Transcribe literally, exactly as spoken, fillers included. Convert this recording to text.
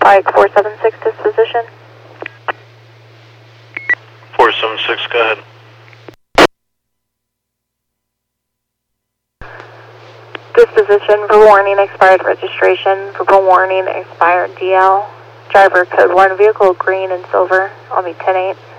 Pike four seven six disposition. four seven six, go ahead. Disposition, for warning, expired registration, for warning, expired D L. Driver code one, vehicle green and silver. I'll be ten eight.